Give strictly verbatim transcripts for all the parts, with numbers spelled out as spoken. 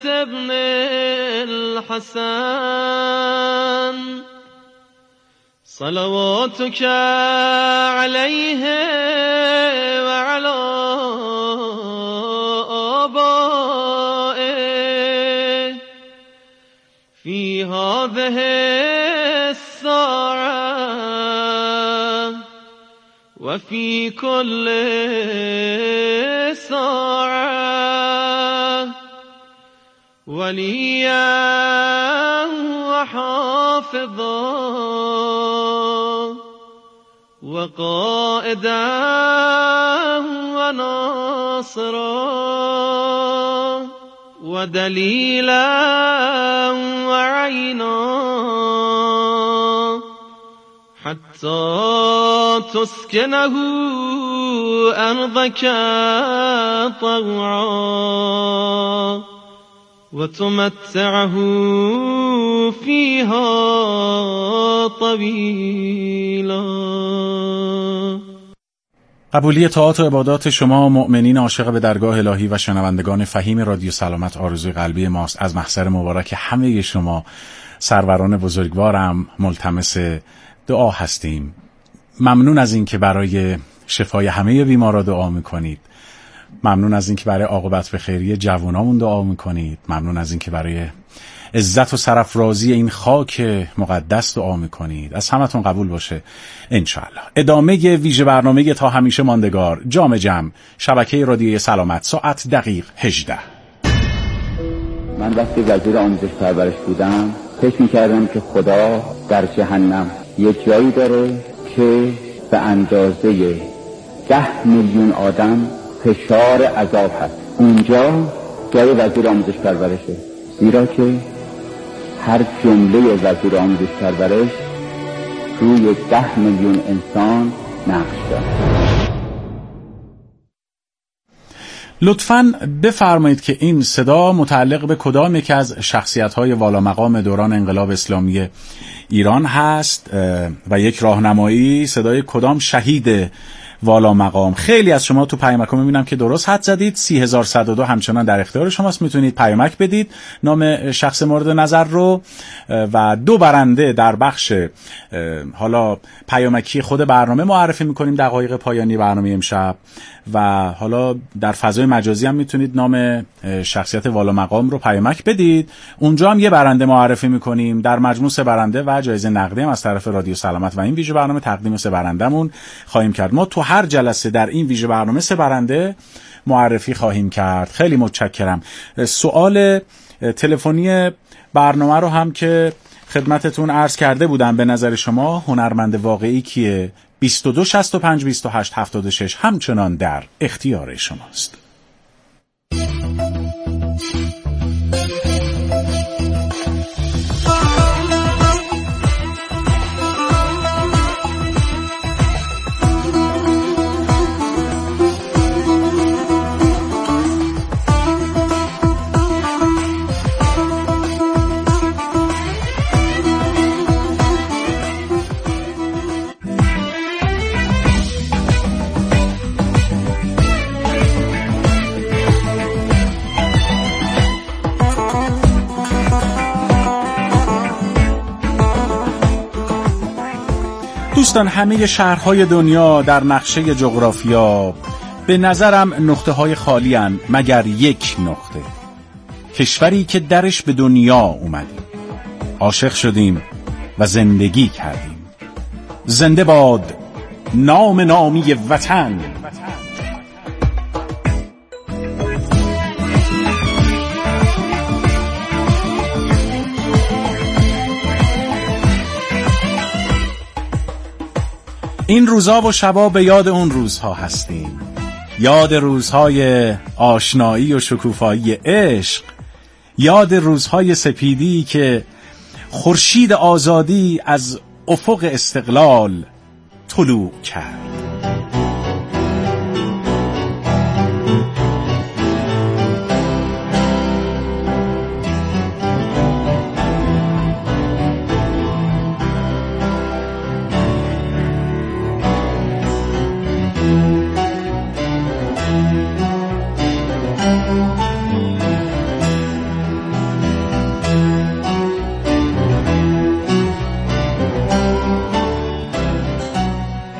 ابن الحسن صلواتك عليه وعلى آبائه في هذه الساعة وفي كل ساعة وليا وحافظا وقائدا وناصرا ودليلا وعينا حتى تسكنه أرضك طوعا وتمتعه فيها طويلا. قبولی طاعات و عبادات شما مؤمنین عاشق به درگاه الهی و شنوندگان فهیم رادیو سلامت آرزوی قلبی ماست. از محضر مبارک همه شما سروران بزرگوارم ملتمس دعا هستیم. ممنون از این که برای شفای همه بیمارا دعا میکنید. ممنون از این که برای عاقبت به خیری جوانامون دعا میکنید. ممنون از این که برای عزت و سرافرازی این خاک مقدس دعا میکنید. از همتون قبول باشه انشاءالله. ادامه ویژه برنامه تا همیشه ماندگار جام جم شبکه رادیوی سلامت ساعت دقیق هجده. من وقتی وزیر آموزش پرورش بودم فکر میکردم که خدا در جهنم یک جایی داره که به اندازه ده میلیون آدم فشار عذاب هست. اونجا جای وزیر آموزش پرورشه، زیرا که هر جمله وزیر آموزش پرورش روی ده میلیون انسان نقش داره. لطفاً بفرمایید که این صدا متعلق به کدام یک از شخصیت‌های والا مقام دوران انقلاب اسلامی ایران هست و یک راهنمایی صدای کدام شهید والا مقام. خیلی از شما تو پیامک میبینم که درست حد زدید. سی هزار و صد و دو همچنان در اختیار شماست، میتونید پیامک بدید نام شخص مورد نظر رو و دو برنده در بخش حالا پیامکی خود برنامه معرفی میکنیم دقایق پایانی برنامه امشب و حالا در فضای مجازی هم میتونید نام شخصیت والا مقام رو پیامک بدید. اونجا هم یه برنده معرفی میکنیم. در مجموع سه برنده و جایزه نقدی هم از طرف رادیو سلامت و این ویژه برنامه تقدیم سه برندمون خواهیم کرد. ما تو هر جلسه در این ویژه برنامه سه برنده معرفی خواهیم کرد. خیلی متشکرم. سوال تلفنی برنامه رو هم که خدمتتون عرض کرده بودم، به نظر شما هنرمند واقعی کیه؟ بیست و دو شصت و پنج بیست و هشت هفتاد و شش همچنان در اختیار شماست. دوستان، همه شهرهای دنیا در نقشه جغرافیا به نظرم نقطه های خالی هن مگر یک نقطه، کشوری که درش به دنیا اومدیم، عاشق شدیم و زندگی کردیم. زنده باد نام نامی وطن. این روزها و شبا به یاد اون روزها هستیم، یاد روزهای آشنایی و شکوفایی عشق، یاد روزهای سپیدی که خورشید آزادی از افق استقلال طلوع کرد.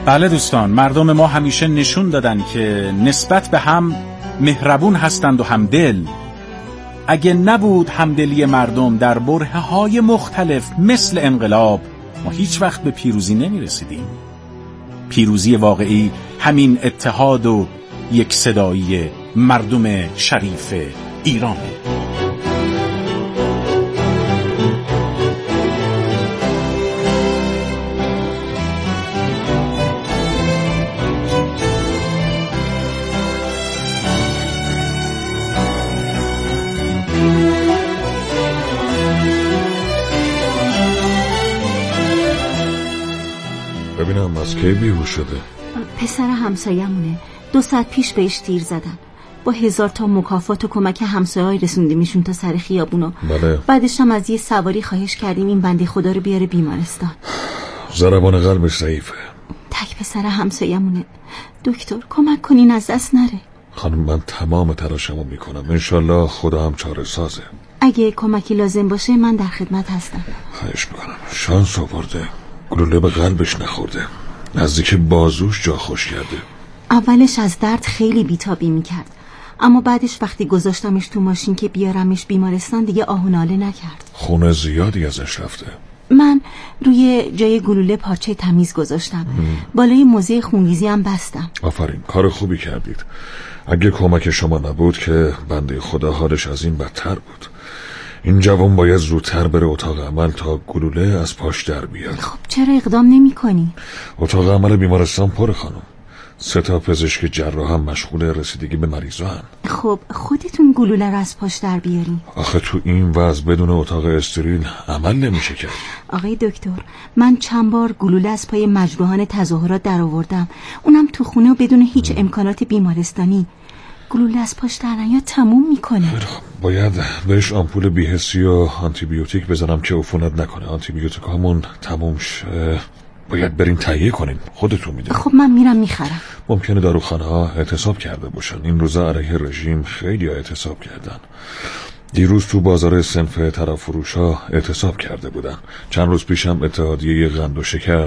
بله دوستان، مردم ما همیشه نشون دادن که نسبت به هم مهربون هستند و همدل. اگه نبود همدلی مردم در برهه‌های مختلف مثل انقلاب، ما هیچ وقت به پیروزی نمی رسیدیم. پیروزی واقعی همین اتحاد و یک صدایی مردم شریف ایرانه. ببینم از کی بیهوش شده؟ پسر همسایه‌مونه. دو ساعت پیش بهش تیر زدن. با هزار تا مکافات و کمک همسایه‌های رسوندیمشون تا سر خیابونو. بله. بعدش هم از یه سواری خواهش کردیم این بنده خدا رو بیاره بیمارستان. ضربان قلبش ضعیفه. تک پسر همسایه‌مونه. دکتر کمک کنین از دست نره. خانم من تمام تلاشمو میکنم، انشالله خدا هم چاره سازه. اگه کمکی لازم باشه من در خدمت هستم. خواهش میکنم. شانس آورده، گلوله به قلبش نخورده، نزدیک بازوش جا خوش کرده. اولش از درد خیلی بیتابی میکرد، اما بعدش وقتی گذاشتمش تو ماشین که بیارمش بیمارستان دیگه آه و ناله نکرد. خون زیادی ازش رفته. من روی جای گلوله پارچه تمیز گذاشتم. هم. بالای موزه خونریزی هم بستم. آفرین، کار خوبی کردید. اگه کمک شما نبود که بنده خدا حالش از این بدتر بود. این جوان باید زودتر بره اتاق عمل تا گلوله از پاش در بیاد. خب چرا اقدام نمی کنی؟ اتاق عمل بیمارستان پر خانم. سه تا پزشک جراح هم مشغول رسیدگی به مریضا هن. خب خودتون گلوله رو از پاش در بیارین. آخه تو این وضع بدون اتاق استریل عمل نمیشه کرد. آقای دکتر، من چند بار گلوله از پای مجروحان تظاهرات در آوردم، اونم تو خونه و بدون هیچ امکانات بیمارستانی. گلوله از پاش در نیاد تموم میکنه. باید بهش آمپول بی‌حسی و آنتی بیوتیک بزنم که عفونت نکنه. آنتی بیوتیک همون تموم شه. باید برین تهیه کنین، خودتون میدونید. خب من میرم میخرم. ممکنه داروخانه ها اعتصاب کرده باشن. این روزا علیه رژیم خیلی ها اعتصاب کردن. دیروز تو بازار صنف طرف فروش ها اعتصاب کرده بودن. چند روز پیشم اتحادیه قند و شکر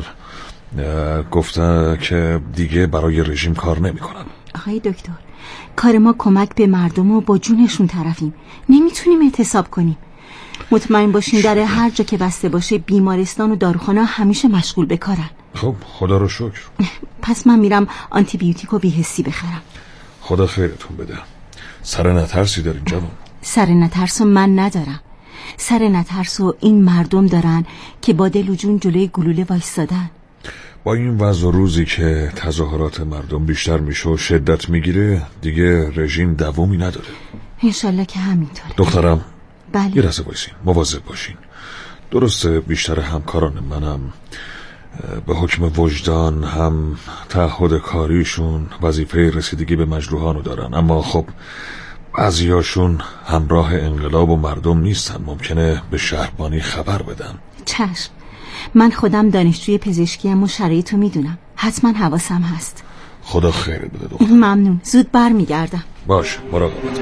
گفته که دیگه برای رژیم کار نمیکنن. آقای دکتر، کار ما کمک به مردم و با جونشون طرفیم. نمیتونیم اعتصاب کنیم. مطمئن باشین در هر جا که بسته باشه بیمارستان و داروخانه همیشه مشغول به کارن. خب خدا رو شکر. پس من میرم آنتی بیوتیک و بی‌حسی بخرم. خدا خیرتون بده. سر نترسی دارین جوان؟ سر نترسو من ندارم. سر نترسو این مردم دارن که با دل و جون جلوی گلوله وایسادن. با این وضع و روزی که تظاهرات مردم بیشتر میشه و شدت میگیره دیگه رژیم دوامی نداره. انشالله که همینطوره. دخترم بله. یه لحظه بایسین، مواظب باشین. درسته بیشتر همکاران منم به حکم وجدان هم تعهد کاریشون وظیفه رسیدگی به مجروحانو دارن، اما خب بعضیاشون همراه انقلاب و مردم نیستن. ممکنه به شهربانی خبر بدن. چشم، من خودم دانشجوی پزشکیم و شرایطو میدونم. حتما حواسم هست. خدا خیرت بده دختر. ممنون، زود بر میگردم. باش، مراقبت.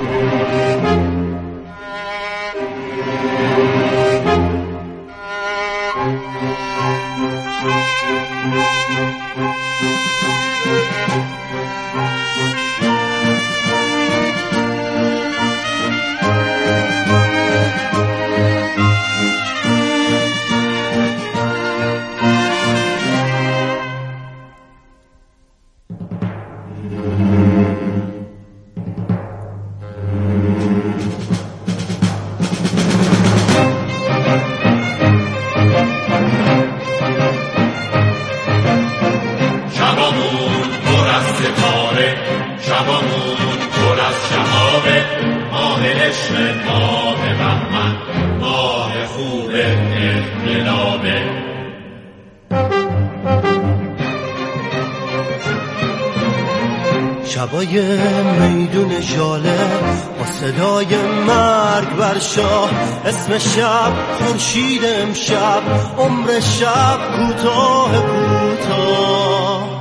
شبای میدون ژاله با صدای مرگ بر شاه، اسم شب خورشید امشب، عمر شب کوتاه کوتاه.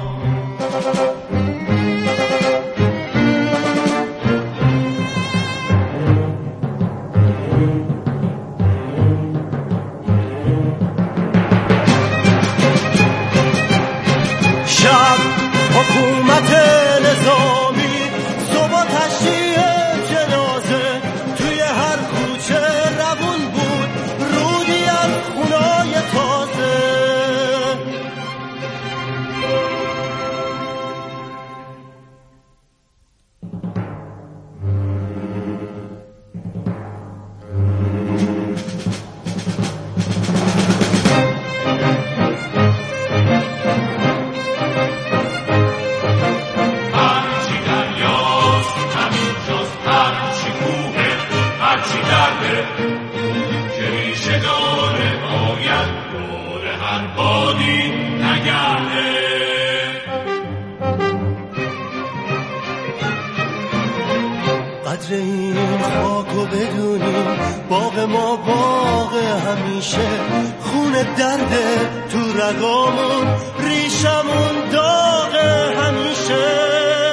شب که ریشه داره باید دور هر بادی نگرده. قدر این خاکو بدونیم باغ ما باغ همیشه، خون درده تو رگامون ریشمون داغ همیشه.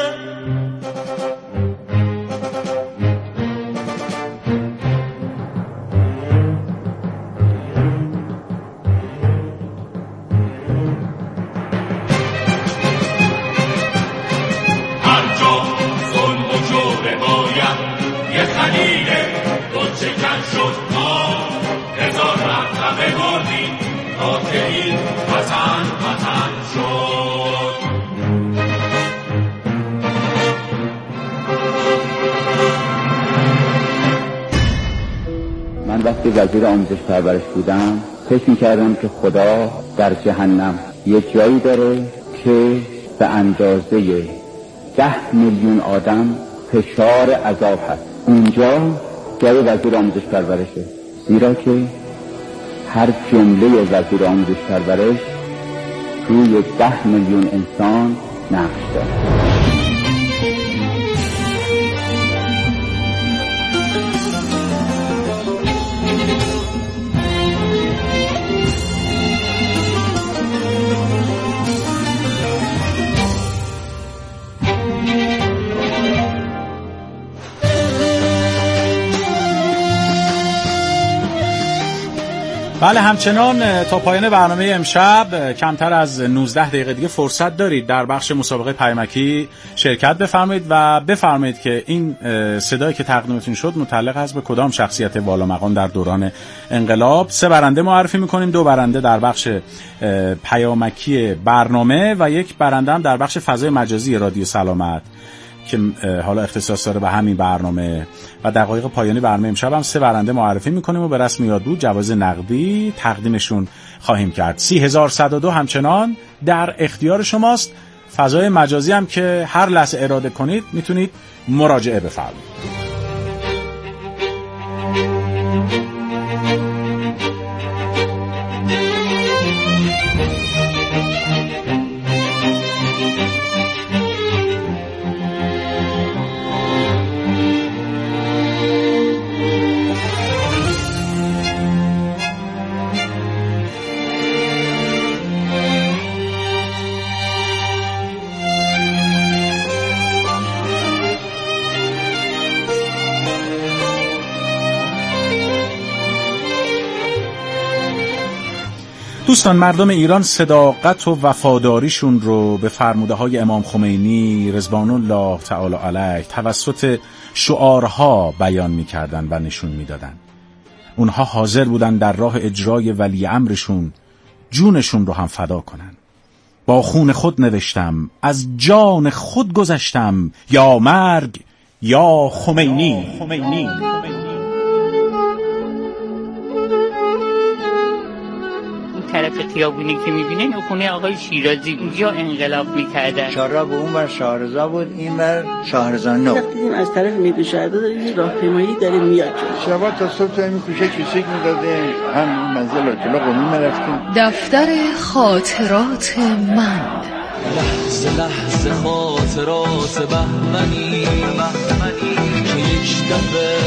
من وقتی وزیر آموزش پرورش بودم فکر می‌کردم که خدا در جهنم یک جایی داره که به اندازه ده میلیون آدم فشار عذاب هست. اونجا جای وزیر آموزش پرورشه، زیرا که هر جمله وزیر آموزش پرورش روی ده میلیون انسان نقش داره. بله، همچنان تا پایان برنامه امشب کمتر از نوزده دقیقه دیگه فرصت دارید در بخش مسابقه پیامکی شرکت بفرمایید و بفرمایید که این صدایی که تقدیمتون شد متعلق است به کدام شخصیت والا مقام در دوران انقلاب. سه برنده معرفی میکنیم، دو برنده در بخش پیامکی برنامه و یک برنده هم در بخش فضای مجازی رادیو سلامت که حالا اختصاص داره به همین برنامه. و دقایق پایانی برنامه امشب هم سه برنده معرفی میکنیم و به رسم یاد بود جواز نقدی تقدیمشون خواهیم کرد. سی هزار و صد و دو همچنان در اختیار شماست. فضای مجازی هم که هر لحظه اراده کنید میتونید مراجعه بفرمایید. دوستان، مردم ایران صداقت و وفاداریشون رو به فرموده های امام خمینی رضوان الله تعالی علیه توسط شعارها بیان می‌کردن و نشون می‌دادن. اونها حاضر بودن در راه اجرای ولی امرشون جونشون رو هم فدا کنن. با خون خود نوشتم، از جان خود گذشتم، یا مرگ یا خمینی. خمینی. طرف خیابونی که میبینین اون خونه آقای شیرازی، اونجا انقلاب میکردن. چهارراه به اون ور شاهرضا بود، این ور شاهرضا نو. دیدیم از طرف میدون شهدا داریم یه راهپیمایی داره میاد. شبا تا صبح تو این کوچه کیسیک میداده، هم منزل اطلاق قومی میرفتیم. دفتر خاطرات من، لحظه لحظه خاطرات بهمنی که یک دفعه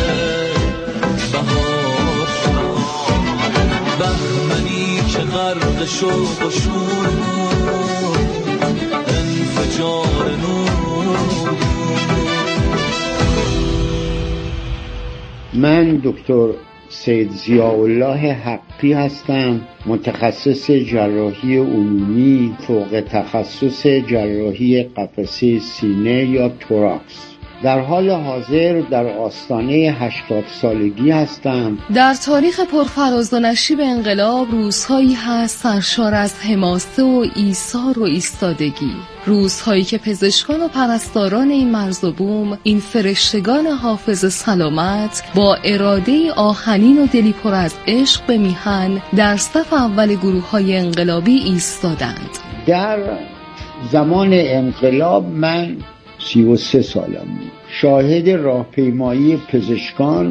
بهار شد، بهمنی که غرق شوق و شور انفجار نور. من دکتر سید ضیاءالله حقی هستم، متخصص جراحی عمومی، فوق تخصص جراحی قفسه سینه یا توراکس. در حال حاضر در آستانه هشتاد سالگی هستم. در تاریخ پرفراز و نشیب انقلاب روزهایی هست سرشار از حماسه و ایثار و ایستادگی، روزهایی که پزشکان و پرستاران این مرز و بوم، این فرشتگان حافظ سلامت، با اراده آهنین و دلی پر از عشق به میهن در صف اول گروه‌های انقلابی ایستادند. در زمان انقلاب من سی و سه سالم بود. شاهد راهپیمایی پزشکان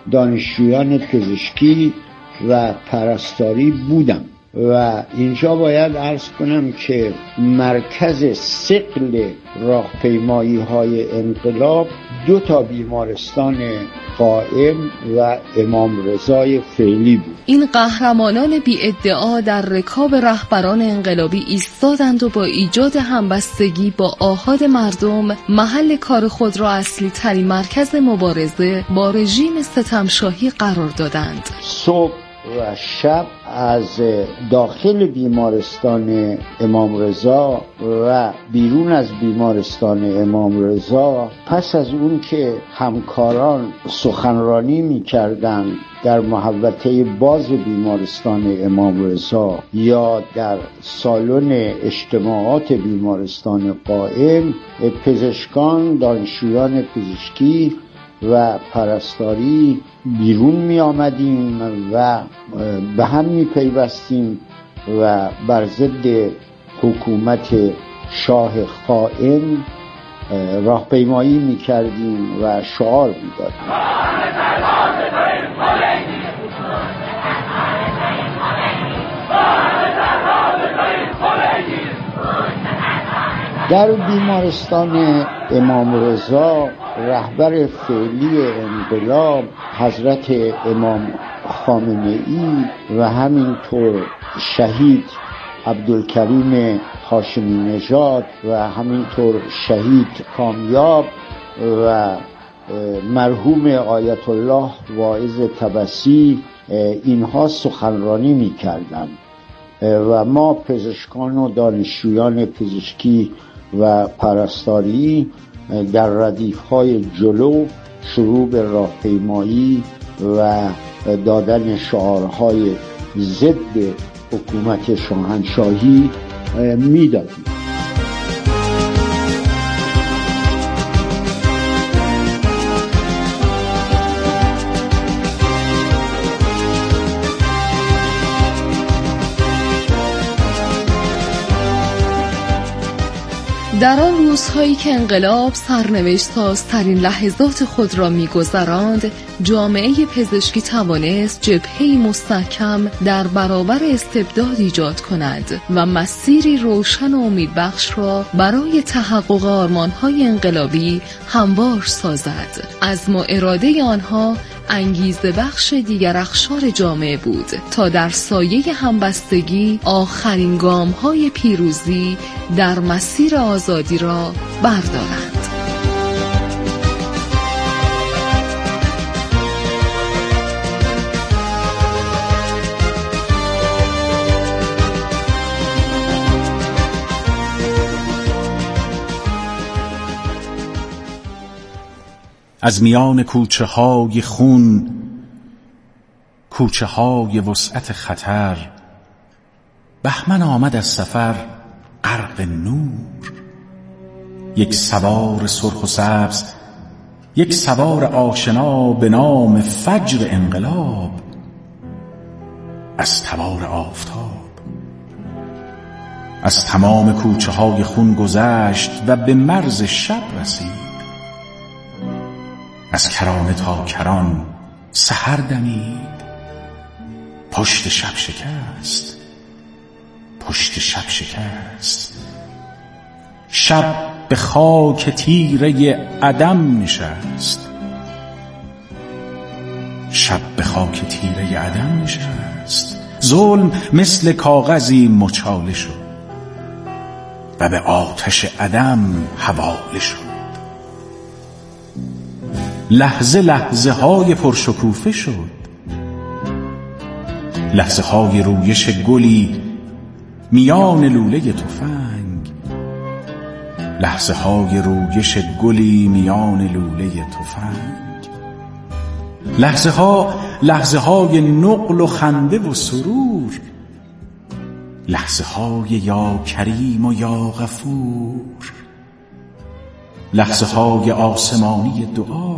دانشجویان پزشکی و پرستاری بودم و اینجا باید عرض کنم که مرکز ثقل راهپیمایی های انقلاب دو تا بیمارستان قائم و امام رضای فعلی بود. این قهرمانان بی ادعا در رکاب رهبران انقلابی ایستادند و با ایجاد همبستگی با آحاد مردم محل کار خود را اصلی ترین مرکز مبارزه با رژیم ستمشاهی قرار دادند. صبح و شب از داخل بیمارستان امام رضا و بیرون از بیمارستان امام رضا پس از اون که همکاران سخنرانی می کردن در محوطه باز بیمارستان امام رضا یا در سالن اجتماعات بیمارستان قائم، پزشکان، دانشجویان پزشکی و پرستاری بیرون می آمدیم و به هم می پیوستیم و بر ضد حکومت شاه خائن راهپیمایی می کردیم و شعار می دادیم. در بیمارستان امام رضا رهبر فعلی انقلاب حضرت امام خامنه ای و همینطور شهید عبدالکریم هاشمی نژاد و همینطور شهید کامیاب و مرحوم آیت الله واعظ طبسی اینها سخنرانی می کردند و ما پزشکان و دانشجویان پزشکی و پرستاری در ردیف‌های جلو شروع به راهپیمایی و دادن شعارهای ضد حکومت شاهنشاهی می‌دادیم. در آن روزهایی که انقلاب سرنوشت سازترین لحظات خود را می‌گذراند، جامعه پزشکی توانست جبهه‌ای مستحکم در برابر استبداد ایجاد کند و مسیری روشن و امیدبخش را برای تحقق آرمان‌های انقلابی هموار سازد. عزم و اراده آنها انگیزه بخش دیگر اقشار جامعه بود تا در سایه همبستگی آخرین گام‌های پیروزی در مسیر آزادی را بردارند. از میان کوچه های خون، کوچه های وسعت خطر، بهمن آمد از سفر غرق نور. یک سوار سرخ و سبز، یک سوار آشنا به نام فجر انقلاب، از تبار آفتاب از تمام کوچه های خون گذشت و به مرز شب رسید. از کرانه تا کران سحر دمید، پشت شب شکست، پشت شب شکست. شب به خاک تیره عدم نشست، شب به خاک تیره عدم نشست. ظلم مثل کاغذی مچاله شد و به آتش عدم حواله شد. لحظه لحظه های پرشکوفه شد، لحظه های رویش گلی میان لوله تفنگ، لحظه های رویش گلی میان لوله تفنگ. لحظه ها لحظه های نقل و خنده و سرور، لحظه های یا کریم و یا غفور. لحظه های آسمانی دعا،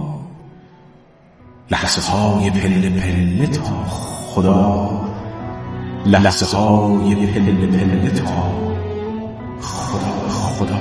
لحظه های پله پله تا خدا، لحظه های پله پله تا خدا خدا.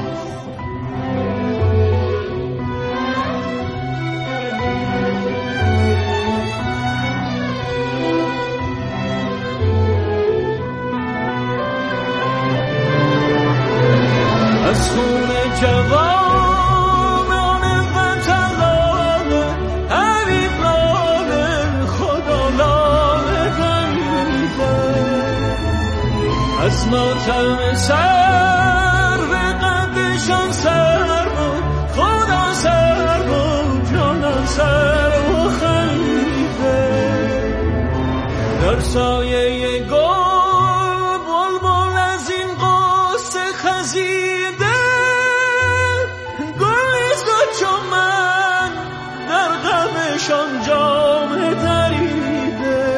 از ماتم سر به قدشان سر بود، خدا سر بود، جانان سر و خلیفه. در سایه گل بلبل از این قصه خزیده، گل نیست چون من در غمشان جامه دریده.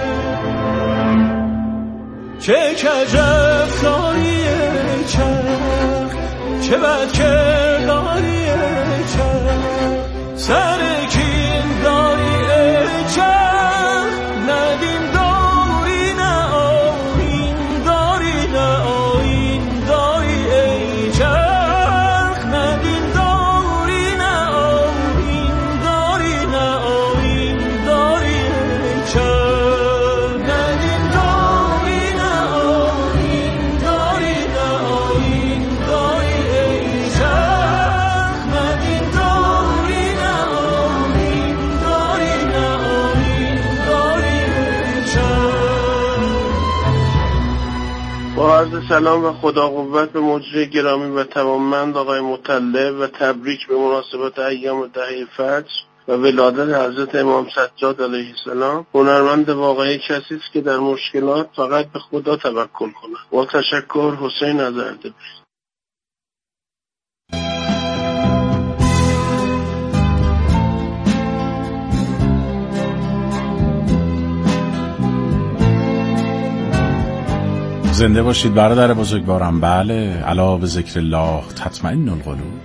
چه کجب کاری چرخ، چه بد کرداری چرخ، سر کین داری چرخ، ندیم داری نه آیین داری، نه آیین داری ای چرخ، ندیم داری نه آیین داری، نه آیین داری ای چرخ، ندیم داری نه آیین داری، نه آیین داری ای چرخ، ندیم داری نه آیین داری، نه آیین داری ای چرخ. با عرض سلام و خدا قوت به مجری گرامی و توانمند آقای مطلب و تبریک به مناسبت ایام دهه فجر و ولادت حضرت امام سجاد علیه السلام. هنرمند واقعی کسی است که در مشکلات فقط به خدا توکل کند. با تشکر، حسین از اردبیل. زنده باشید برادر بزرگوارم. بله، الا به ذکر الله تطمئن القلوب.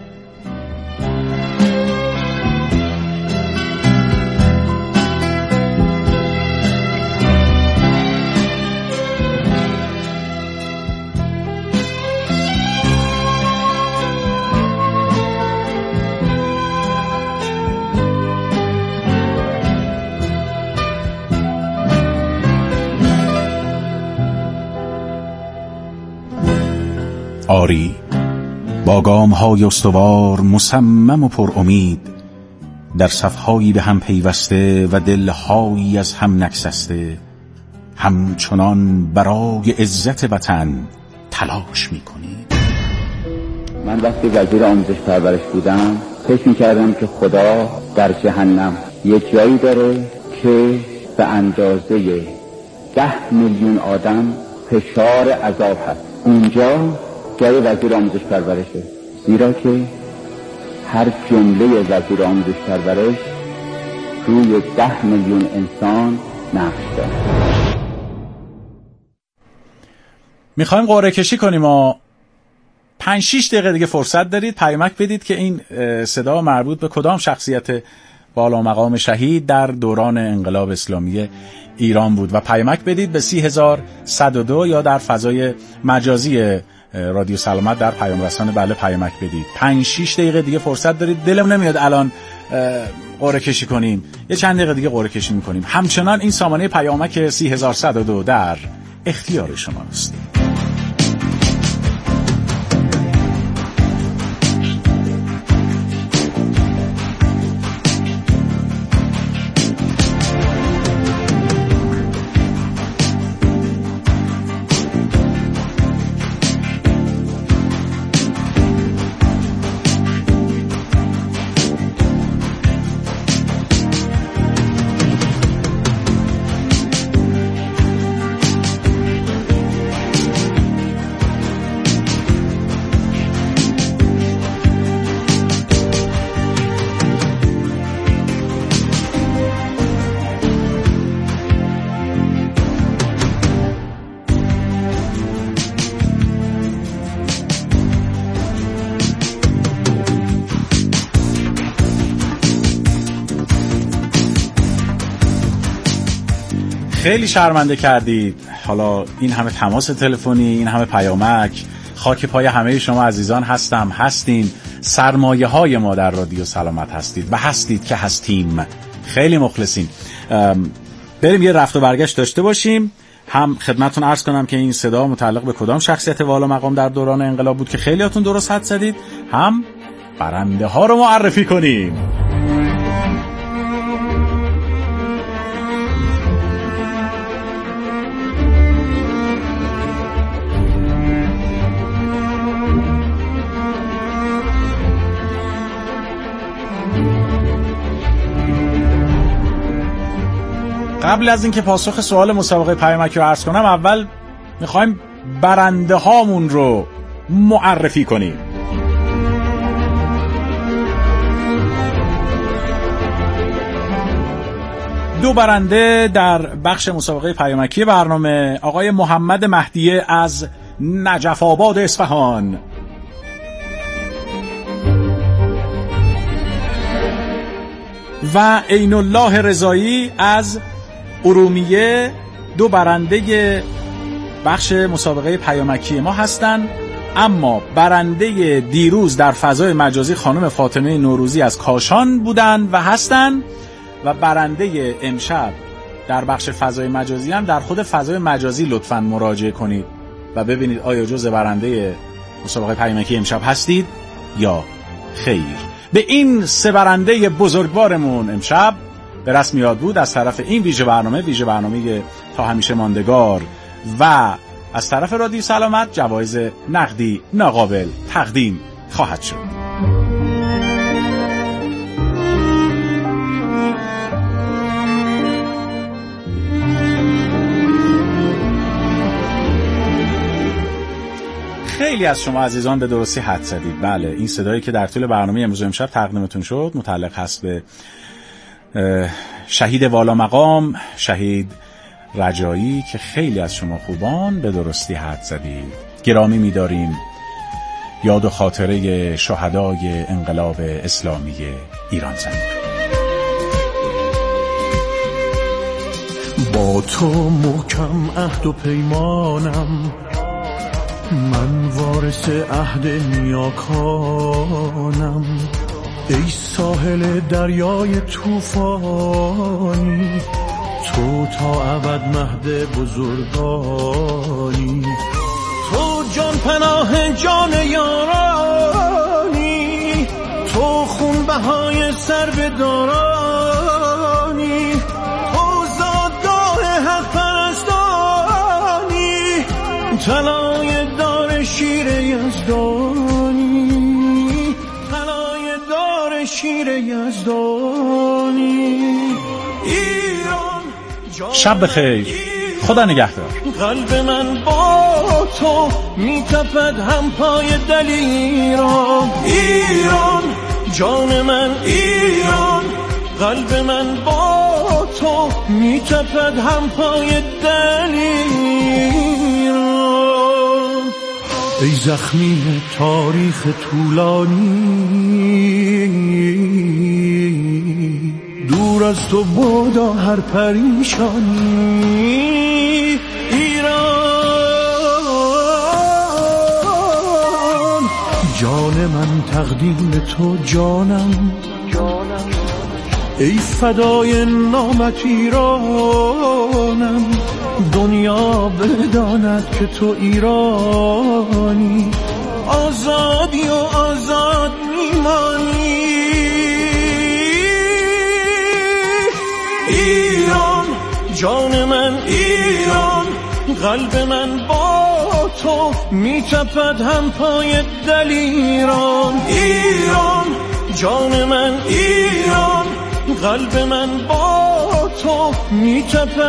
آری با گام‌های استوار مصمم و پر امید، در صف‌هایی به هم پیوسته و دل‌هایی از هم نگسسته، همچنان برای عزت وطن تلاش می‌کنید. من وقتی وزیر آموزش پرورش بودم فکر می‌کردم که خدا در جهنم یک جایی داره که به اندازه ده میلیون آدم فشار عذاب هست. اونجا جای وزیر آموزش پرورشه، زیرا که هر جمله وزیر آموزش پرورش روی ده میلیون انسان نقش داره. میخوایم قرعه کشی کنیم و پنج شیش دقیقه دیگه فرصت دارید پیامک بدید که این صدا مربوط به کدام شخصیت بالا مقام شهید در دوران انقلاب اسلامی ایران بود و پیامک بدید به سی هزار صد و دو یا در فضای مجازی رادیو سلامت در پیام رسان بله پیامک بدید. پنج شیش دقیقه دیگه فرصت دارید. دلم نمیاد الان قرعه کشی کنیم، یه چند دقیقه دیگه قرعه کشی میکنیم. همچنان این سامانه پیامک سی هزار صد و دو در اختیار شماست. خیلی شرمنده کردید. حالا این همه تماس تلفنی، این همه پیامک، خاک پای همه شما عزیزان هستم، هستین. سرمایه های ما در رادیو سلامت هستید و هستید که هستیم. خیلی مخلصیم. بریم یه رفت و برگشت داشته باشیم. هم خدمتتون عرض کنم که این صدا متعلق به کدام شخصیت والا مقام در دوران انقلاب بود که خیلیاتون درست حد زدید. هم برنده ها رو معرفی کنیم. قبل از اینکه پاسخ سوال مسابقه پیامکی رو عرض کنم، اول میخوایم برنده هامون رو معرفی کنیم. دو برنده در بخش مسابقه پیامکی برنامه، آقای محمد مهدیه از نجف آباد اصفهان و عین الله رضایی از ارومیه، دو برنده بخش مسابقه پیامکی ما هستند. اما برنده دیروز در فضای مجازی خانم فاطمه نوروزی از کاشان بودند و هستند، و برنده امشب در بخش فضای مجازی هم در خود فضای مجازی لطفاً مراجعه کنید و ببینید آیا جزء برنده مسابقه پیامکی امشب هستید یا خیر. به این سه برنده بزرگوارمون امشب به رسم یاد بود از طرف این ویژه برنامه، ویژه برنامه تا همیشه ماندگار، و از طرف رادیو سلامت جوایز نقدی ناقابل تقدیم خواهد شد. خیلی از شما عزیزان به درستی حد زدید. بله، این صدایی که در طول برنامه امروز امشب تقدیمتون شد متعلق هست به شهید والا مقام، شهید رجایی، که خیلی از شما خوبان به درستی حد زدید. گرامی می‌داریم یاد و خاطره شهدای انقلاب اسلامی ایران زمین. با تو محکم عهد و پیمانم، من وارث عهد نیاکانم. ای ساحل دریای طوفانی، تو تا ابد مهد بزرگانی. تو جان پناه جان یارانی، تو خون بهای سر به دارانی. تو زادگاه حق پرستانی، طلای دار شیر یزدانی، طلای دار شیر یزدانی. ایران شب بخیر، خدا نگهدار. قلب من با تو میتپد هم پای دلیران. ایران جان من، ایران قلب من با تو میتپد هم پای دلیران. ای زخمی تاریخ طولانی، دور از تو بادا هر پریشانی. ایران جان من تقدیم تو جانم، ای فدای نامت ایرانم. دنیا بداند که تو ایرانی، آزادی و آزاد میمانی. ایران جان من، ایران قلب من با تو میتپد هم پای دلیران. ایران جان من، ایران قلب من با تو میتپد